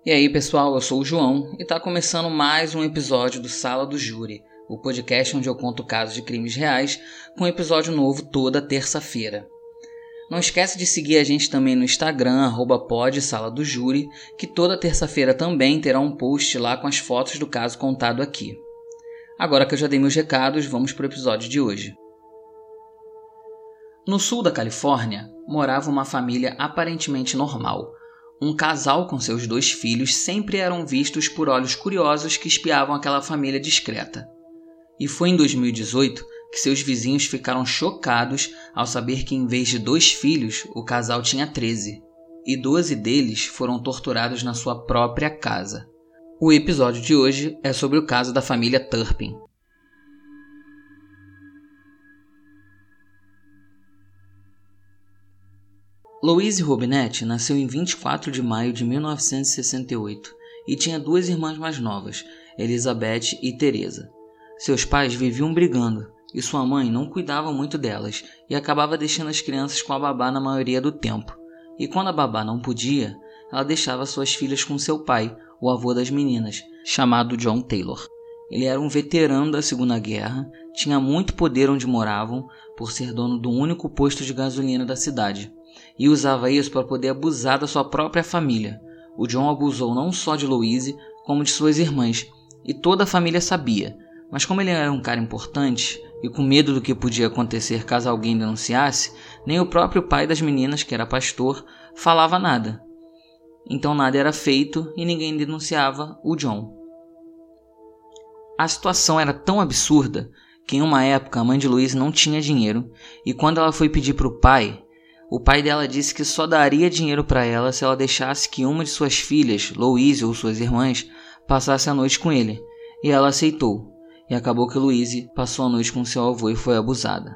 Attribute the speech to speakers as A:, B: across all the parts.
A: E aí pessoal, eu sou o João e está começando mais um episódio do Sala do Júri, o podcast onde eu conto casos de crimes reais com um episódio novo toda terça-feira. Não esquece de seguir a gente também no Instagram, @podsaladojúri, que toda terça-feira também terá um post lá com as fotos do caso contado aqui. Agora que eu já dei meus recados, vamos para o episódio de hoje. No sul da Califórnia, morava uma família aparentemente normal. Um casal com seus 2 filhos sempre eram vistos por olhos curiosos que espiavam aquela família discreta. E foi em 2018 que seus vizinhos ficaram chocados ao saber que em vez de 2 filhos, o casal tinha 13. E 12 deles foram torturados na sua própria casa. O episódio de hoje é sobre o caso da família Turpin. Louise Robinette nasceu em 24 de maio de 1968 e tinha 2 irmãs mais novas, Elizabeth e Teresa. Seus pais viviam brigando e sua mãe não cuidava muito delas e acabava deixando as crianças com a babá na maioria do tempo. E quando a babá não podia, ela deixava suas filhas com seu pai, o avô das meninas, chamado John Taylor. Ele era um veterano da Segunda Guerra, tinha muito poder onde moravam por ser dono do único posto de gasolina da cidade. E usava isso para poder abusar da sua própria família. O John abusou não só de Louise, como de suas irmãs, e toda a família sabia. Mas como ele era um cara importante, e com medo do que podia acontecer caso alguém denunciasse, nem o próprio pai das meninas, que era pastor, falava nada. Então nada era feito e ninguém denunciava o John. A situação era tão absurda que em uma época a mãe de Louise não tinha dinheiro, e quando ela foi pedir para o pai dela disse que só daria dinheiro para ela se ela deixasse que uma de suas filhas, Louise ou suas irmãs, passasse a noite com ele. E ela aceitou. E acabou que Louise passou a noite com seu avô e foi abusada.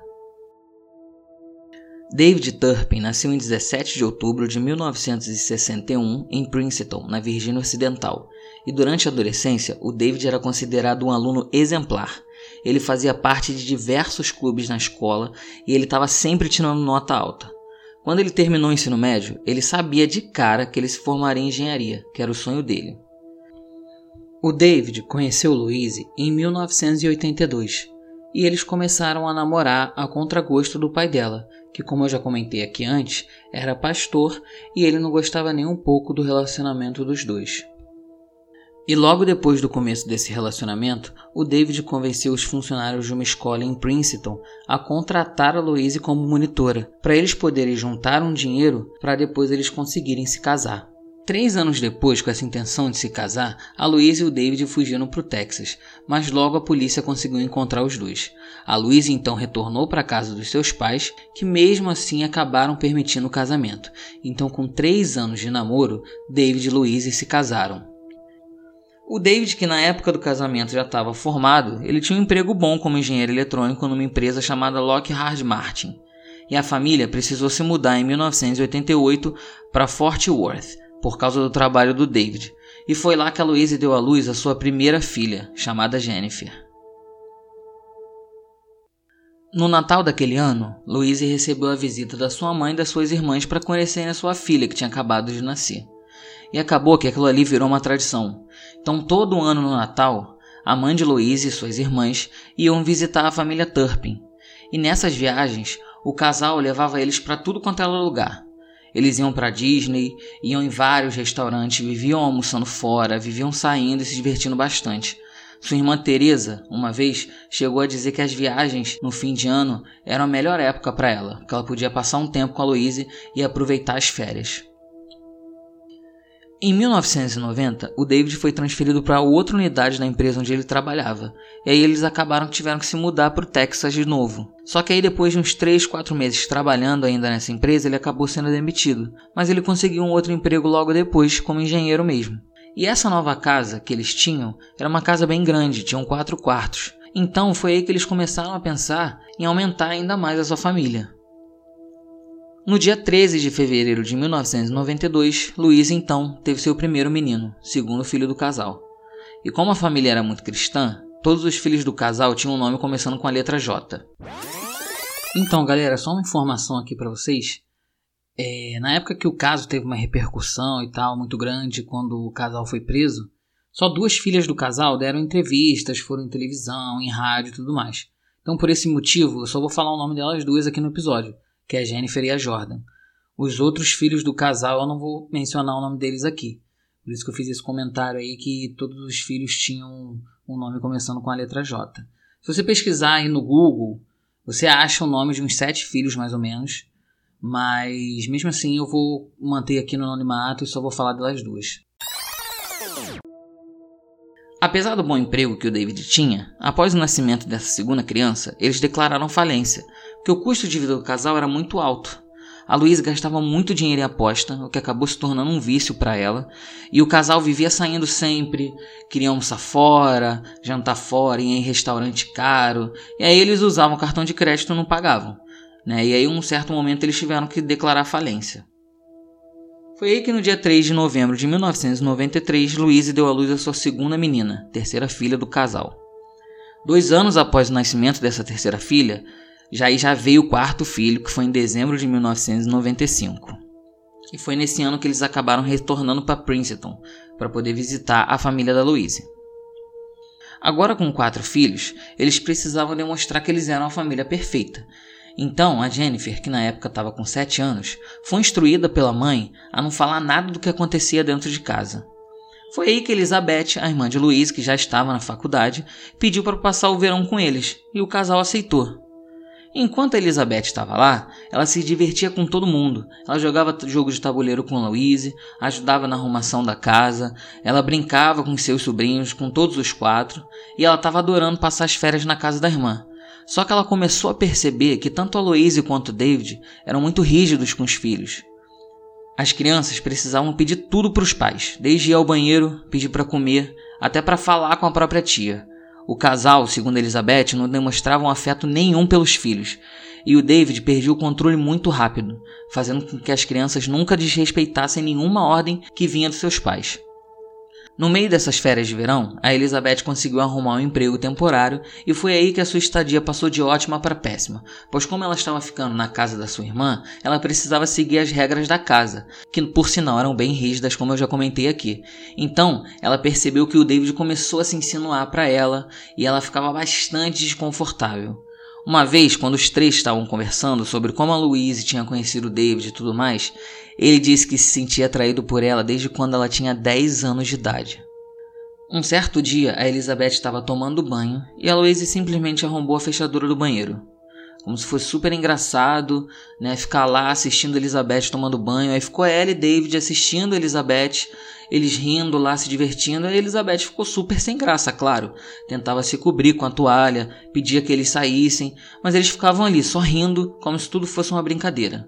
A: David Turpin nasceu em 17 de outubro de 1961 em Princeton, na Virgínia Ocidental. E durante a adolescência, o David era considerado um aluno exemplar. Ele fazia parte de diversos clubes na escola e ele estava sempre tirando nota alta. Quando ele terminou o ensino médio, ele sabia de cara que ele se formaria em engenharia, que era o sonho dele. O David conheceu Louise em 1982 e eles começaram a namorar a contragosto do pai dela, que, como eu já comentei aqui antes, era pastor e ele não gostava nem um pouco do relacionamento dos dois. E logo depois do começo desse relacionamento, o David convenceu os funcionários de uma escola em Princeton a contratar a Louise como monitora, para eles poderem juntar um dinheiro para depois eles conseguirem se casar. 3 anos depois, com essa intenção de se casar, a Louise e o David fugiram para o Texas, mas logo a polícia conseguiu encontrar os dois. A Louise então retornou para a casa dos seus pais, que mesmo assim acabaram permitindo o casamento. Então, com 3 anos de namoro, David e Louise se casaram. O David, que na época do casamento já estava formado, ele tinha um emprego bom como engenheiro eletrônico numa empresa chamada Lockheed Martin. E a família precisou se mudar em 1988 para Fort Worth, por causa do trabalho do David. E foi lá que a Louise deu à luz a sua primeira filha, chamada Jennifer. No Natal daquele ano, Louise recebeu a visita da sua mãe e das suas irmãs para conhecerem a sua filha, que tinha acabado de nascer. E acabou que aquilo ali virou uma tradição. Então todo ano no Natal, a mãe de Louise e suas irmãs iam visitar a família Turpin. E nessas viagens, o casal levava eles para tudo quanto era lugar. Eles iam para Disney, iam em vários restaurantes, viviam almoçando fora, viviam saindo e se divertindo bastante. Sua irmã Teresa, uma vez, chegou a dizer que as viagens no fim de ano eram a melhor época para ela, porque ela podia passar um tempo com a Louise e aproveitar as férias. Em 1990, o David foi transferido para outra unidade da empresa onde ele trabalhava, e aí eles tiveram que se mudar para o Texas de novo. Só que aí depois de uns 3-4 meses trabalhando ainda nessa empresa, ele acabou sendo demitido, mas ele conseguiu um outro emprego logo depois, como engenheiro mesmo. E essa nova casa que eles tinham era uma casa bem grande, tinham 4 quartos. Então foi aí que eles começaram a pensar em aumentar ainda mais a sua família. No dia 13 de fevereiro de 1992, Louise então teve seu primeiro menino, segundo filho do casal. E como a família era muito cristã, todos os filhos do casal tinham um nome começando com a letra J. Então, galera, só uma informação aqui para vocês. Na época que o caso teve uma repercussão e tal muito grande, quando o casal foi preso, só 2 filhas do casal deram entrevistas, foram em televisão, em rádio e tudo mais. Então, por esse motivo, eu só vou falar o nome delas 2 aqui no episódio, que é a Jennifer e a Jordan. Os outros filhos do casal eu não vou mencionar o nome deles aqui. Por isso que eu fiz esse comentário aí que todos os filhos tinham um nome começando com a letra J. Se você pesquisar aí no Google, você acha o nome de uns 7 filhos mais ou menos, mas mesmo assim eu vou manter aqui no anonimato e só vou falar delas 2. Apesar do bom emprego que o David tinha, após o nascimento dessa segunda criança, eles declararam falência, porque o custo de vida do casal era muito alto. A Louise gastava muito dinheiro em aposta, o que acabou se tornando um vício para ela, e o casal vivia saindo sempre, queria almoçar fora, jantar fora, ia em restaurante caro, e aí eles usavam cartão de crédito e não pagavam, né? E aí em um certo momento eles tiveram que declarar falência. Foi aí que no dia 3 de novembro de 1993, Louise deu à luz a sua segunda menina, terceira filha do casal. 2 anos após o nascimento dessa terceira filha, já veio o 4º filho, que foi em dezembro de 1995. E foi nesse ano que eles acabaram retornando para Princeton, para poder visitar a família da Louise. Agora com 4 filhos, eles precisavam demonstrar que eles eram a família perfeita. Então, a Jennifer, que na época estava com 7 anos, foi instruída pela mãe a não falar nada do que acontecia dentro de casa. Foi aí que Elizabeth, a irmã de Louise, que já estava na faculdade, pediu para passar o verão com eles, e o casal aceitou. Enquanto a Elizabeth estava lá, ela se divertia com todo mundo. Ela jogava jogos de tabuleiro com a Louise, ajudava na arrumação da casa, ela brincava com seus sobrinhos, com todos os 4, e ela estava adorando passar as férias na casa da irmã. Só que ela começou a perceber que tanto a Louise quanto o David eram muito rígidos com os filhos. As crianças precisavam pedir tudo para os pais, desde ir ao banheiro, pedir para comer, até para falar com a própria tia. O casal, segundo Elizabeth, não demonstrava um afeto nenhum pelos filhos, e o David perdia o controle muito rápido, fazendo com que as crianças nunca desrespeitassem nenhuma ordem que vinha dos seus pais. No meio dessas férias de verão, a Elizabeth conseguiu arrumar um emprego temporário e foi aí que a sua estadia passou de ótima para péssima, pois como ela estava ficando na casa da sua irmã, ela precisava seguir as regras da casa, que por sinal eram bem rígidas, como eu já comentei aqui. Então, ela percebeu que o David começou a se insinuar para ela e ela ficava bastante desconfortável. Uma vez, quando os 3 estavam conversando sobre como a Louise tinha conhecido o David e tudo mais, ele disse que se sentia atraído por ela desde quando ela tinha 10 anos de idade. Um certo dia, a Elizabeth estava tomando banho e a Louise simplesmente arrombou a fechadura do banheiro. Como se fosse super engraçado, né, ficar lá assistindo a Elizabeth tomando banho. Aí ficou ela e David assistindo a Elizabeth, eles rindo lá, se divertindo. A Elizabeth ficou super sem graça, claro. Tentava se cobrir com a toalha, pedia que eles saíssem, mas eles ficavam ali só rindo, como se tudo fosse uma brincadeira.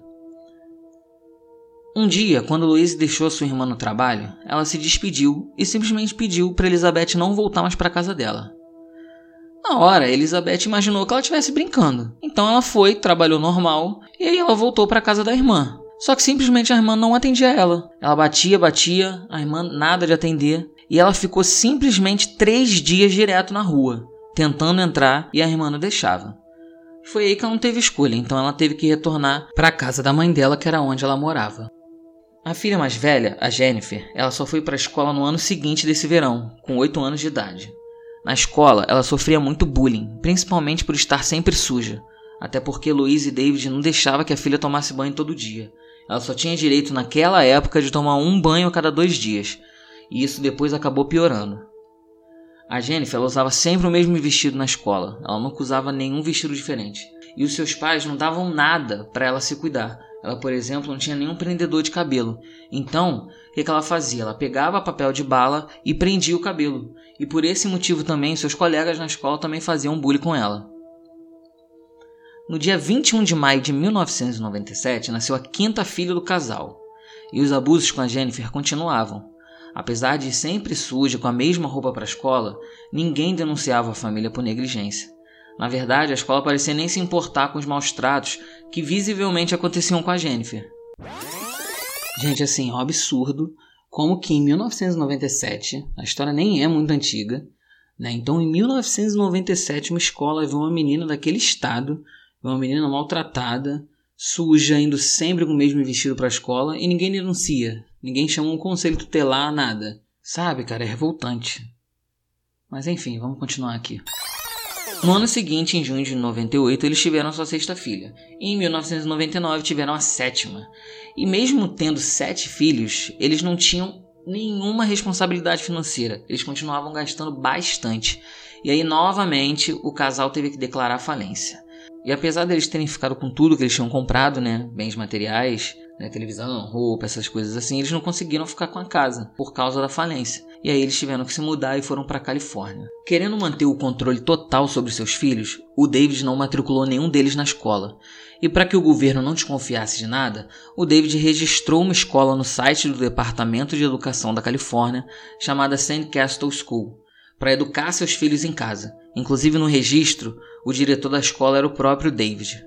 A: Um dia, quando Louise deixou sua irmã no trabalho, ela se despediu e simplesmente pediu para Elizabeth não voltar mais para casa dela. Na hora, Elizabeth imaginou que ela estivesse brincando. Então ela foi, trabalhou normal, e aí ela voltou para a casa da irmã. Só que simplesmente a irmã não atendia ela. Ela batia, a irmã nada de atender, e ela ficou simplesmente 3 dias direto na rua, tentando entrar e a irmã não deixava. Foi aí que ela não teve escolha, então ela teve que retornar para a casa da mãe dela, que era onde ela morava. A filha mais velha, a Jennifer, ela só foi para a escola no ano seguinte desse verão, com 8 anos de idade. Na escola, ela sofria muito bullying, principalmente por estar sempre suja, até porque Louise e David não deixavam que a filha tomasse banho todo dia. Ela só tinha direito naquela época de tomar um banho a cada 2 dias, e isso depois acabou piorando. A Jennifer ela usava sempre o mesmo vestido na escola, ela nunca usava nenhum vestido diferente, e os seus pais não davam nada para ela se cuidar. Ela, por exemplo, não tinha nenhum prendedor de cabelo. Então, o que ela fazia? Ela pegava papel de bala e prendia o cabelo. E por esse motivo também, seus colegas na escola também faziam bullying com ela. No dia 21 de maio de 1997, nasceu a 5ª filha do casal. E os abusos com a Jennifer continuavam. Apesar de ir sempre suja, com a mesma roupa para a escola, ninguém denunciava a família por negligência. Na verdade, a escola parecia nem se importar com os maus-tratos que visivelmente aconteciam com a Jennifer. Gente, assim, é um absurdo como que em 1997, a história nem é muito antiga, né? Então em 1997 uma escola viu uma menina daquele estado, uma menina maltratada, suja, indo sempre com o mesmo vestido pra escola e ninguém denuncia. Ninguém chama um conselho tutelar, nada. Sabe, cara, é revoltante. Mas enfim, vamos continuar aqui. No ano seguinte, em junho de 98, eles tiveram sua 6ª filha. E em 1999 tiveram a 7ª. E mesmo tendo 7 filhos, eles não tinham nenhuma responsabilidade financeira. Eles continuavam gastando bastante. E aí, novamente, o casal teve que declarar falência. E apesar deles terem ficado com tudo que eles tinham comprado, bens materiais, televisão, roupa, essas coisas assim, eles não conseguiram ficar com a casa por causa da falência. E aí eles tiveram que se mudar e foram para a Califórnia. Querendo manter o controle total sobre seus filhos, o David não matriculou nenhum deles na escola. E para que o governo não desconfiasse de nada, o David registrou uma escola no site do Departamento de Educação da Califórnia, chamada Sandcastle School, para educar seus filhos em casa. Inclusive no registro, o diretor da escola era o próprio David.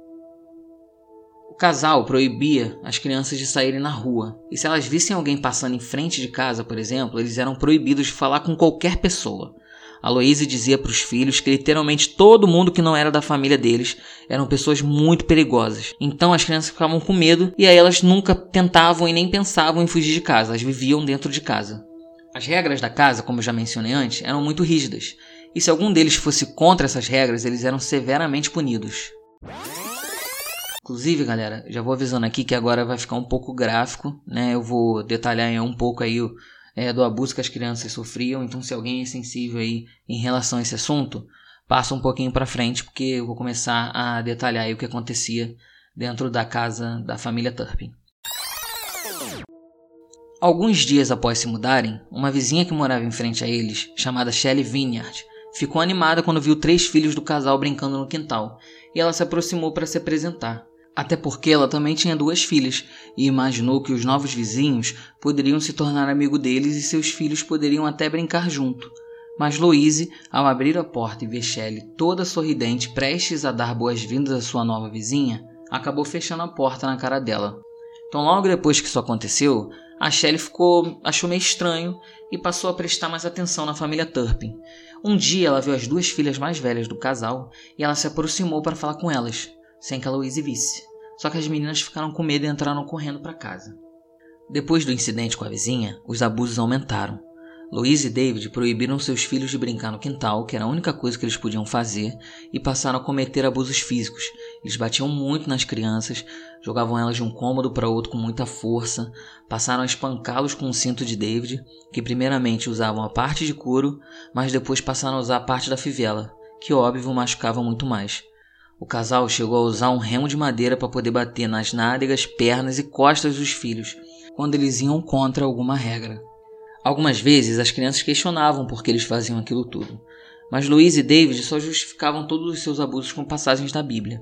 A: O casal proibia as crianças de saírem na rua, e se elas vissem alguém passando em frente de casa, por exemplo, eles eram proibidos de falar com qualquer pessoa. A Louise dizia para os filhos que literalmente todo mundo que não era da família deles eram pessoas muito perigosas. Então as crianças ficavam com medo e aí elas nunca tentavam e nem pensavam em fugir de casa, elas viviam dentro de casa. As regras da casa, como eu já mencionei antes, eram muito rígidas, e se algum deles fosse contra essas regras, eles eram severamente punidos. Inclusive, galera, já vou avisando aqui que agora vai ficar um pouco gráfico, Eu vou detalhar um pouco aí do abuso que as crianças sofriam, então se alguém é sensível aí em relação a esse assunto, passa um pouquinho para frente, porque eu vou começar a detalhar aí o que acontecia dentro da casa da família Turpin. Alguns dias após se mudarem, uma vizinha que morava em frente a eles, chamada Shelley Vineyard, ficou animada quando viu 3 filhos do casal brincando no quintal, e ela se aproximou para se apresentar. Até porque ela também tinha 2 filhas, e imaginou que os novos vizinhos poderiam se tornar amigos deles e seus filhos poderiam até brincar junto. Mas Louise, ao abrir a porta e ver Shelley toda sorridente, prestes a dar boas-vindas à sua nova vizinha, acabou fechando a porta na cara dela. Então logo depois que isso aconteceu, a Shelley achou meio estranho e passou a prestar mais atenção na família Turpin. Um dia ela viu as 2 filhas mais velhas do casal e ela se aproximou para falar com elas, sem que a Louise visse. Só que as meninas ficaram com medo e entraram correndo para casa. Depois do incidente com a vizinha, os abusos aumentaram. Louise e David proibiram seus filhos de brincar no quintal, que era a única coisa que eles podiam fazer, e passaram a cometer abusos físicos. Eles batiam muito nas crianças, jogavam elas de um cômodo para outro com muita força, passaram a espancá-los com o cinto de David, que primeiramente usavam a parte de couro, mas depois passaram a usar a parte da fivela, que óbvio machucava muito mais. O casal chegou a usar um remo de madeira para poder bater nas nádegas, pernas e costas dos filhos, quando eles iam contra alguma regra. Algumas vezes as crianças questionavam por que eles faziam aquilo tudo, mas Louise e David só justificavam todos os seus abusos com passagens da Bíblia.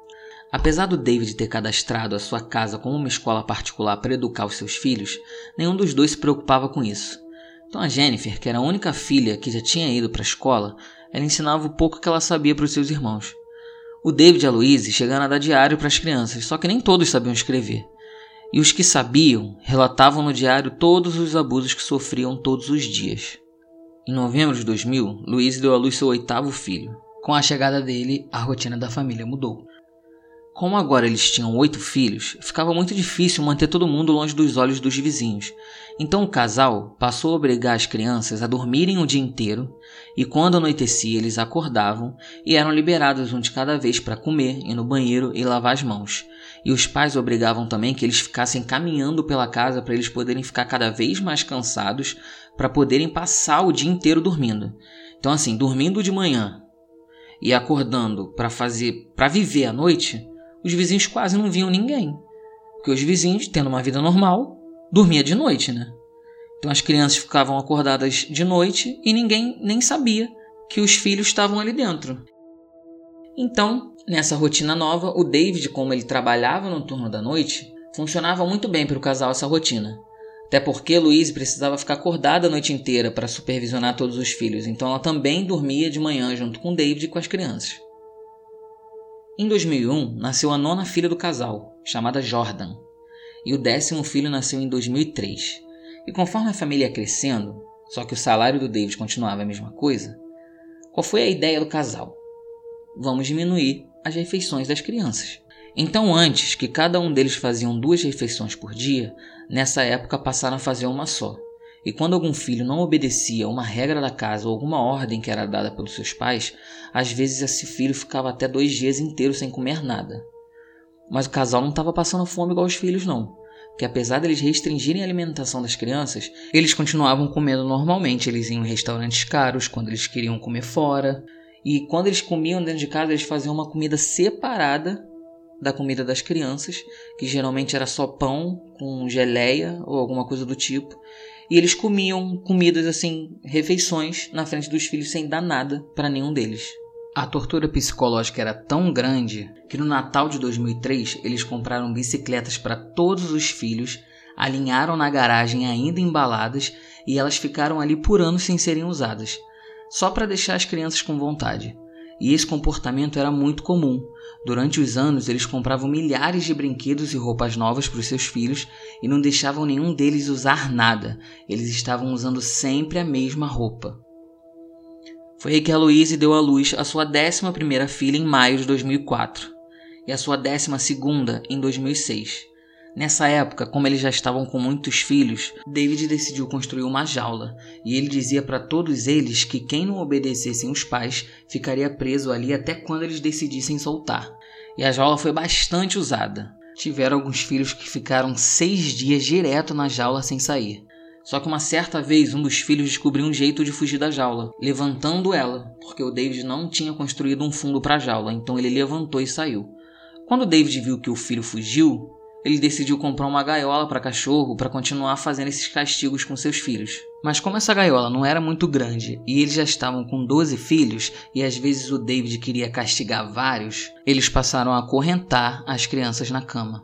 A: Apesar do David ter cadastrado a sua casa como uma escola particular para educar os seus filhos, nenhum dos dois se preocupava com isso. Então a Jennifer, que era a única filha que já tinha ido para a escola, ela ensinava o pouco que ela sabia para os seus irmãos. O David e a Louise chegaram a dar diário para as crianças, só que nem todos sabiam escrever. E os que sabiam relatavam no diário todos os abusos que sofriam todos os dias. Em novembro de 2000, Louise deu à luz seu 8º filho. Com a chegada dele, a rotina da família mudou. Como agora eles tinham 8 filhos, ficava muito difícil manter todo mundo longe dos olhos dos vizinhos. Então o casal passou a obrigar as crianças a dormirem o dia inteiro, e quando anoitecia eles acordavam e eram liberados um de cada vez para comer, ir no banheiro e lavar as mãos. E os pais obrigavam também que eles ficassem caminhando pela casa para eles poderem ficar cada vez mais cansados para poderem passar o dia inteiro dormindo. Então assim, dormindo de manhã e acordando para viver à noite, os vizinhos quase não viam ninguém. Porque os vizinhos, tendo uma vida normal, dormiam de noite, Então as crianças ficavam acordadas de noite e ninguém nem sabia que os filhos estavam ali dentro. Então, nessa rotina nova, o David, como ele trabalhava no turno da noite, funcionava muito bem para o casal essa rotina. Até porque Louise precisava ficar acordada a noite inteira para supervisionar todos os filhos, então ela também dormia de manhã junto com David e com as crianças. Em 2001, nasceu a 9ª filha do casal, chamada Jordan, e o 10º filho nasceu em 2003. E conforme a família ia crescendo, só que o salário do David continuava a mesma coisa, qual foi a ideia do casal? Vamos diminuir as refeições das crianças. Então, antes que cada um deles faziam 2 refeições por dia, nessa época passaram a fazer uma só. E quando algum filho não obedecia a uma regra da casa ou alguma ordem que era dada pelos seus pais, às vezes esse filho ficava até 2 dias inteiros sem comer nada. Mas o casal não estava passando fome igual os filhos não, porque apesar deles restringirem a alimentação das crianças, eles continuavam comendo normalmente. Eles iam em restaurantes caros quando eles queriam comer fora, e quando eles comiam dentro de casa eles faziam uma comida separada da comida das crianças, que geralmente era só pão com geleia ou alguma coisa do tipo, e eles comiam comidas assim, refeições na frente dos filhos sem dar nada para nenhum deles. A tortura psicológica era tão grande que no Natal de 2003 eles compraram bicicletas para todos os filhos, alinharam na garagem ainda embaladas e elas ficaram ali por anos sem serem usadas, só para deixar as crianças com vontade. E esse comportamento era muito comum. Durante os anos, eles compravam milhares de brinquedos e roupas novas para os seus filhos e não deixavam nenhum deles usar nada. Eles estavam usando sempre a mesma roupa. Foi aí que a Louise deu à luz a sua 11ª filha em maio de 2004 e a sua 12ª em 2006. Nessa época, como eles já estavam com muitos filhos, David decidiu construir uma jaula e ele dizia para todos eles que quem não obedecessem os pais ficaria preso ali até quando eles decidissem soltar. E a jaula foi bastante usada. Tiveram alguns filhos que ficaram 6 dias direto na jaula sem sair. Só que uma certa vez um dos filhos descobriu um jeito de fugir da jaula, levantando ela, porque o David não tinha construído um fundo para a jaula, então ele levantou e saiu. Quando o David viu que o filho fugiu, ele decidiu comprar uma gaiola para cachorro para continuar fazendo esses castigos com seus filhos. Mas como essa gaiola não era muito grande e eles já estavam com 12 filhos e às vezes o David queria castigar vários, eles passaram a acorrentar as crianças na cama.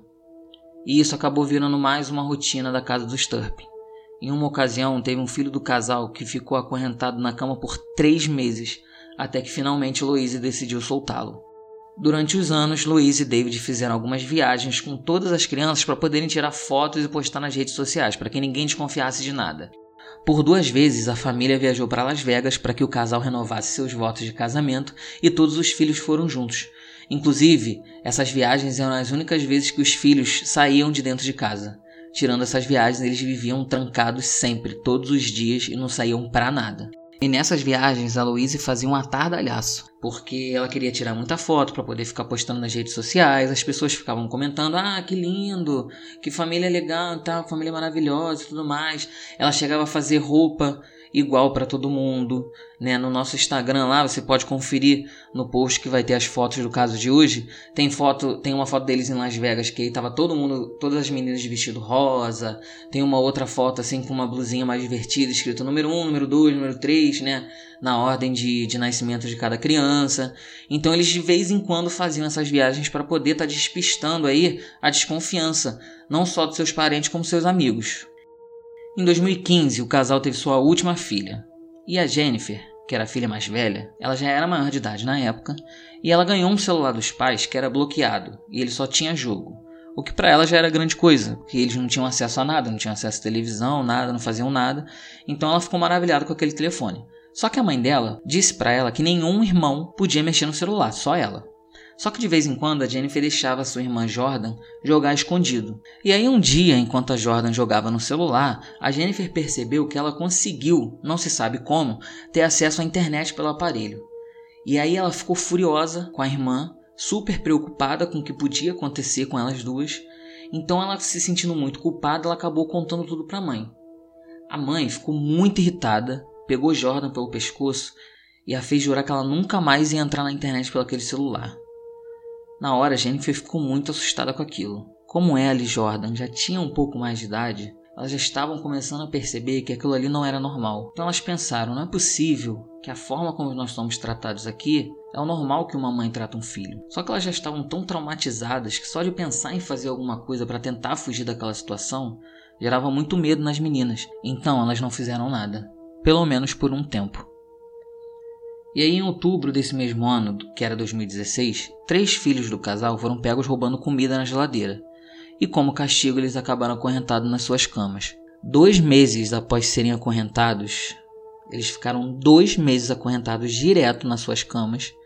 A: E isso acabou virando mais uma rotina da casa dos Turpin. Em uma ocasião, teve um filho do casal que ficou acorrentado na cama por 3 meses, até que finalmente Louise decidiu soltá-lo. Durante os anos, Louise e David fizeram algumas viagens com todas as crianças para poderem tirar fotos e postar nas redes sociais, para que ninguém desconfiasse de nada. Por 2 vezes, a família viajou para Las Vegas para que o casal renovasse seus votos de casamento e todos os filhos foram juntos. Inclusive, essas viagens eram as únicas vezes que os filhos saíam de dentro de casa. Tirando essas viagens, eles viviam trancados sempre, todos os dias, e não saíam para nada. E nessas viagens, a Louise fazia um atardalhaço, porque ela queria tirar muita foto para poder ficar postando nas redes sociais. As pessoas ficavam comentando, que lindo, que família legal, tá, família maravilhosa e tudo mais. Ela chegava a fazer roupa igual para todo mundo, né? No nosso Instagram lá, você pode conferir no post que vai ter as fotos do caso de hoje. Tem uma foto deles em Las Vegas, que aí tava todo mundo, todas as meninas de vestido rosa. Tem uma outra foto assim com uma blusinha mais divertida, escrito número 1, número 2, número 3, né? Na ordem de nascimento de cada criança. Então eles de vez em quando faziam essas viagens para poder estar despistando aí a desconfiança, não só dos seus parentes como dos seus amigos. Em 2015, o casal teve sua última filha. E a Jennifer, que era a filha mais velha, ela já era maior de idade na época, e ela ganhou um celular dos pais que era bloqueado, e ele só tinha jogo. O que para ela já era grande coisa, porque eles não tinham acesso a nada, não tinham acesso à televisão, nada, não faziam nada, então ela ficou maravilhada com aquele telefone. Só que a mãe dela disse para ela que nenhum irmão podia mexer no celular, só ela. Só que de vez em quando a Jennifer deixava sua irmã Jordan jogar escondido. E aí um dia, enquanto a Jordan jogava no celular, a Jennifer percebeu que ela conseguiu, não se sabe como, ter acesso à internet pelo aparelho. E aí ela ficou furiosa com a irmã, super preocupada com o que podia acontecer com elas duas. Então ela, se sentindo muito culpada, ela acabou contando tudo para a mãe. A mãe ficou muito irritada, pegou Jordan pelo pescoço e a fez jurar que ela nunca mais ia entrar na internet pelo aquele celular. Na hora, Jennifer ficou muito assustada com aquilo. Como ela e Jordan já tinham um pouco mais de idade, elas já estavam começando a perceber que aquilo ali não era normal. Então elas pensaram, não é possível que a forma como nós somos tratados aqui é o normal que uma mãe trata um filho. Só que elas já estavam tão traumatizadas que só de pensar em fazer alguma coisa para tentar fugir daquela situação gerava muito medo nas meninas. Então elas não fizeram nada. Pelo menos por um tempo. E aí em outubro desse mesmo ano, que era 2016, 3 filhos do casal foram pegos roubando comida na geladeira. E como castigo eles acabaram acorrentados nas suas camas. 2 meses após serem acorrentados, eles ficaram 2 meses acorrentados direto nas suas camas,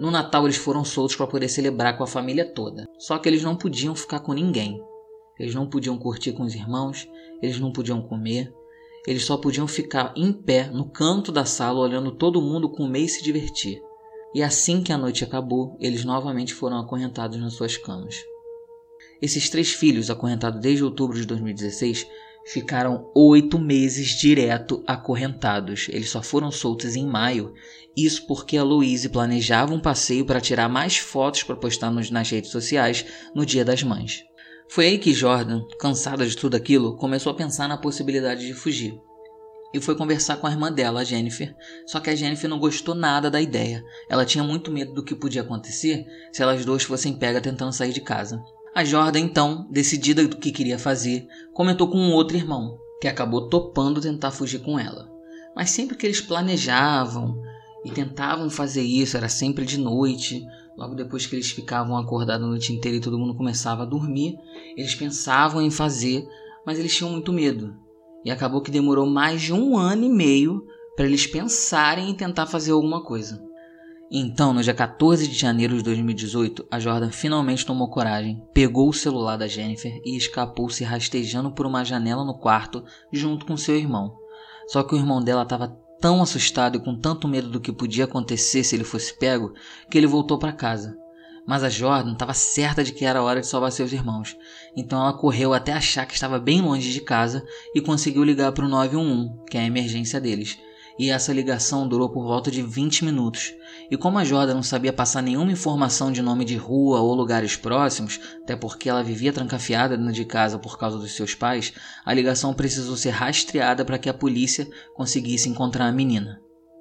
A: No Natal eles foram soltos para poder celebrar com a família toda. Só que eles não podiam ficar com ninguém. Eles não podiam curtir com os irmãos, eles não podiam comer. Eles só podiam ficar em pé no canto da sala olhando todo mundo comer e se divertir. E assim que a noite acabou, eles novamente foram acorrentados nas suas camas. Esses 3 filhos, acorrentados desde outubro de 2016, ficaram 8 meses direto acorrentados. Eles só foram soltos em maio. Isso porque a Louise planejava um passeio para tirar mais fotos para postar nas redes sociais no Dia das Mães. Foi aí que Jordan, cansada de tudo aquilo, começou a pensar na possibilidade de fugir. E foi conversar com a irmã dela, a Jennifer, só que a Jennifer não gostou nada da ideia. Ela tinha muito medo do que podia acontecer se elas duas fossem pegas tentando sair de casa. A Jordan, então, decidida do que queria fazer, comentou com um outro irmão, que acabou topando tentar fugir com ela. Mas sempre que eles planejavam e tentavam fazer isso, era sempre de noite. Logo depois que eles ficavam acordados a noite inteira e todo mundo começava a dormir, eles pensavam em fazer, mas eles tinham muito medo. E acabou que demorou mais de 1 ano e meio para eles pensarem em tentar fazer alguma coisa. Então, no dia 14 de janeiro de 2018, a Jordan finalmente tomou coragem, pegou o celular da Jennifer e escapou se rastejando por uma janela no quarto junto com seu irmão. Só que o irmão dela estava tão assustado e com tanto medo do que podia acontecer se ele fosse pego, que ele voltou para casa. Mas a Jordan estava certa de que era hora de salvar seus irmãos, então ela correu até achar que estava bem longe de casa e conseguiu ligar para o 911, que é a emergência deles. E essa ligação durou por volta de 20 minutos. E como a Jordan não sabia passar nenhuma informação de nome de rua ou lugares próximos, até porque ela vivia trancafiada dentro de casa por causa dos seus pais, a ligação precisou ser rastreada para que a polícia conseguisse encontrar a menina.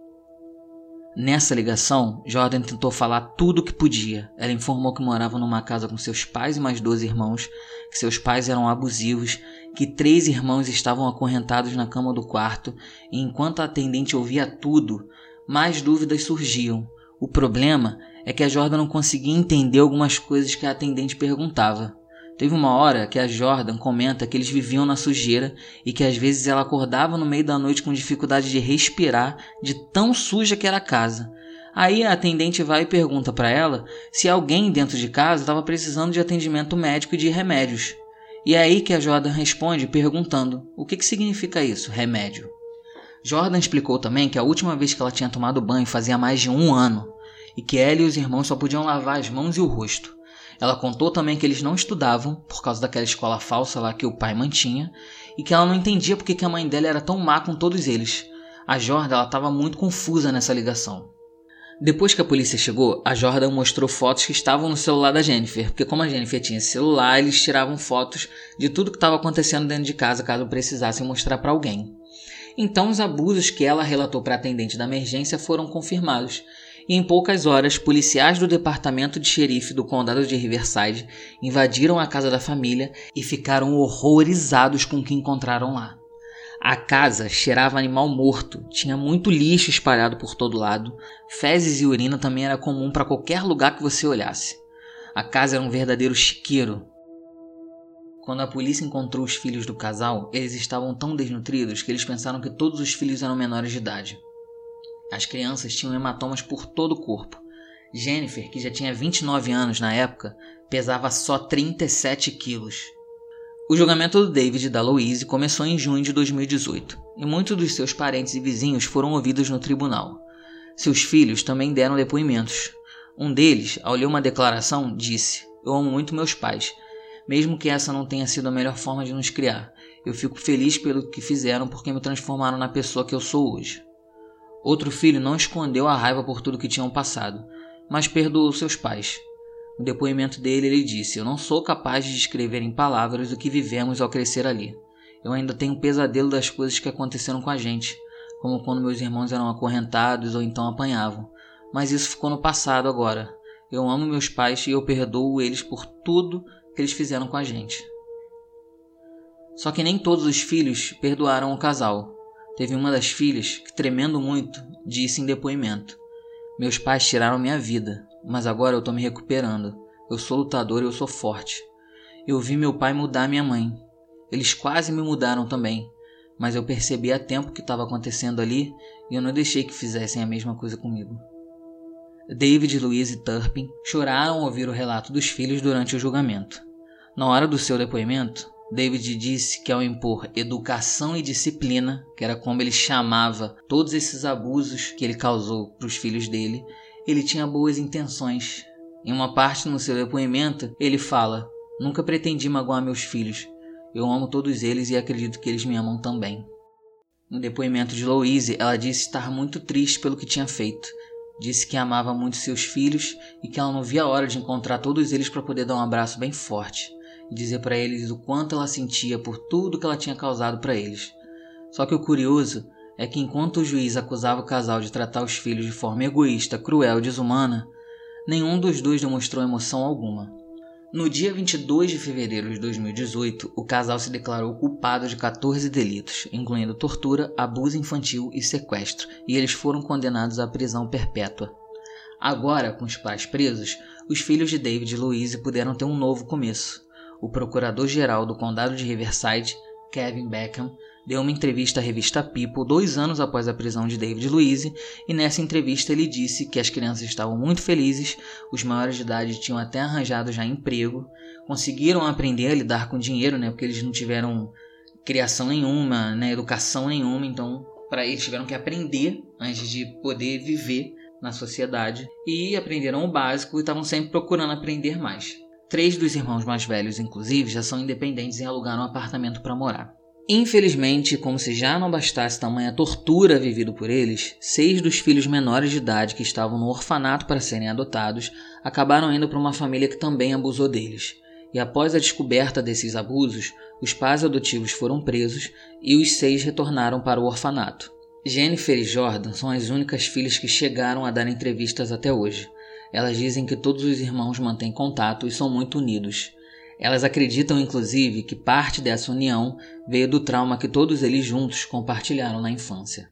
A: Nessa ligação, Jordan tentou falar tudo o que podia. Ela informou que morava numa casa com seus pais e mais 12 irmãos, que seus pais eram abusivos, que 3 irmãos estavam acorrentados na cama do quarto, e enquanto a atendente ouvia tudo, mais dúvidas surgiam. O problema é que a Jordan não conseguia entender algumas coisas que a atendente perguntava. Teve uma hora que a Jordan comenta que eles viviam na sujeira e que às vezes ela acordava no meio da noite com dificuldade de respirar de tão suja que era a casa. Aí a atendente vai e pergunta para ela se alguém dentro de casa estava precisando de atendimento médico e de remédios. E é aí que a Jordan responde perguntando o que significa isso, remédio. Jordan explicou também que a última vez que ela tinha tomado banho fazia mais de 1 ano e que ela e os irmãos só podiam lavar as mãos e o rosto. Ela contou também que eles não estudavam por causa daquela escola falsa lá que o pai mantinha e que ela não entendia porque que a mãe dela era tão má com todos eles. A Jordan estava muito confusa nessa ligação. Depois que a polícia chegou, a Jordan mostrou fotos que estavam no celular da Jennifer, porque como a Jennifer tinha celular, eles tiravam fotos de tudo que estava acontecendo dentro de casa caso precisassem mostrar para alguém. Então os abusos que ela relatou para a atendente da emergência foram confirmados. E em poucas horas, policiais do departamento de xerife do condado de Riverside invadiram a casa da família e ficaram horrorizados com o que encontraram lá. A casa cheirava animal morto, tinha muito lixo espalhado por todo lado, fezes e urina também era comum para qualquer lugar que você olhasse. A casa era um verdadeiro chiqueiro. Quando a polícia encontrou os filhos do casal, eles estavam tão desnutridos que eles pensaram que todos os filhos eram menores de idade. As crianças tinham hematomas por todo o corpo. Jennifer, que já tinha 29 anos na época, pesava só 37 quilos. O julgamento do David e da Louise começou em junho de 2018, e muitos dos seus parentes e vizinhos foram ouvidos no tribunal. Seus filhos também deram depoimentos. Um deles, ao ler uma declaração, disse: "Eu amo muito meus pais, mesmo que essa não tenha sido a melhor forma de nos criar. Eu fico feliz pelo que fizeram porque me transformaram na pessoa que eu sou hoje." Outro filho não escondeu a raiva por tudo que tinham passado, mas perdoou seus pais. No depoimento dele, ele disse: "Eu não sou capaz de descrever em palavras o que vivemos ao crescer ali. Eu ainda tenho um pesadelo das coisas que aconteceram com a gente, como quando meus irmãos eram acorrentados ou então apanhavam. Mas isso ficou no passado agora. Eu amo meus pais e eu perdoo eles por tudo que eles fizeram com a gente." Só que nem todos os filhos perdoaram o casal. Teve uma das filhas que, tremendo muito, disse em depoimento: "Meus pais tiraram minha vida, mas agora eu estou me recuperando. Eu sou lutador e eu sou forte. Eu vi meu pai mudar minha mãe. Eles quase me mudaram também, mas eu percebi a tempo o que estava acontecendo ali e eu não deixei que fizessem a mesma coisa comigo." David e Louise Turpin choraram ao ouvir o relato dos filhos durante o julgamento. Na hora do seu depoimento, David disse que ao impor educação e disciplina, que era como ele chamava todos esses abusos que ele causou para os filhos dele, ele tinha boas intenções. Em uma parte no seu depoimento, ele fala: "Nunca pretendi magoar meus filhos. Eu amo todos eles e acredito que eles me amam também." No depoimento de Louise, ela disse estar muito triste pelo que tinha feito. Disse que amava muito seus filhos e que ela não via a hora de encontrar todos eles para poder dar um abraço bem forte e dizer para eles o quanto ela sentia por tudo que ela tinha causado para eles. Só que o curioso é que enquanto o juiz acusava o casal de tratar os filhos de forma egoísta, cruel e desumana, nenhum dos dois demonstrou emoção alguma. No dia 22 de fevereiro de 2018, o casal se declarou culpado de 14 delitos, incluindo tortura, abuso infantil e sequestro, e eles foram condenados à prisão perpétua. Agora, com os pais presos, os filhos de David e Louise puderam ter um novo começo. O procurador-geral do condado de Riverside, Kevin Beckham, deu uma entrevista à revista People 2 anos após a prisão de David e Louise, e nessa entrevista ele disse que as crianças estavam muito felizes, os maiores de idade tinham até arranjado já emprego, conseguiram aprender a lidar com dinheiro, porque eles não tiveram criação nenhuma, educação nenhuma, então eles tiveram que aprender antes de poder viver na sociedade, e aprenderam o básico e estavam sempre procurando aprender mais. 3 dos irmãos mais velhos, inclusive, já são independentes e alugaram um apartamento para morar. Infelizmente, como se já não bastasse tamanha tortura vivida por eles, 6 dos filhos menores de idade que estavam no orfanato para serem adotados acabaram indo para uma família que também abusou deles. E após a descoberta desses abusos, os pais adotivos foram presos e os 6 retornaram para o orfanato. Jennifer e Jordan são as únicas filhas que chegaram a dar entrevistas até hoje. Elas dizem que todos os irmãos mantêm contato e são muito unidos. Elas acreditam, inclusive, que parte dessa união veio do trauma que todos eles juntos compartilharam na infância.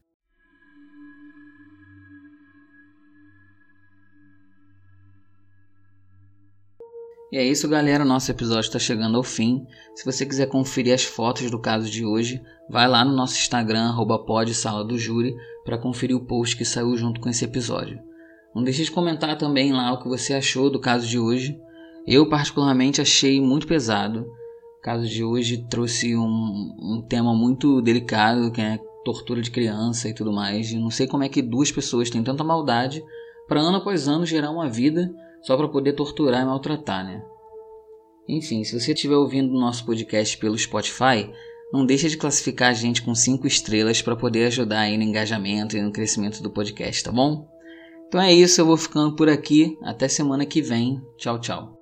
A: E é isso, galera. Nosso episódio está chegando ao fim. Se você quiser conferir as fotos do caso de hoje, vai lá no nosso Instagram, @podsaladojúri, para conferir o post que saiu junto com esse episódio. Não deixe de comentar também lá o que você achou do caso de hoje. Eu particularmente achei muito pesado. O caso de hoje trouxe um tema muito delicado, que é tortura de criança e tudo mais. E não sei como é que 2 pessoas têm tanta maldade para ano após ano gerar uma vida só para poder torturar e maltratar, Enfim, se você estiver ouvindo o nosso podcast pelo Spotify, não deixe de classificar a gente com 5 estrelas para poder ajudar aí no engajamento e no crescimento do podcast, tá bom? Então é isso, eu vou ficando por aqui. Até semana que vem. Tchau, tchau.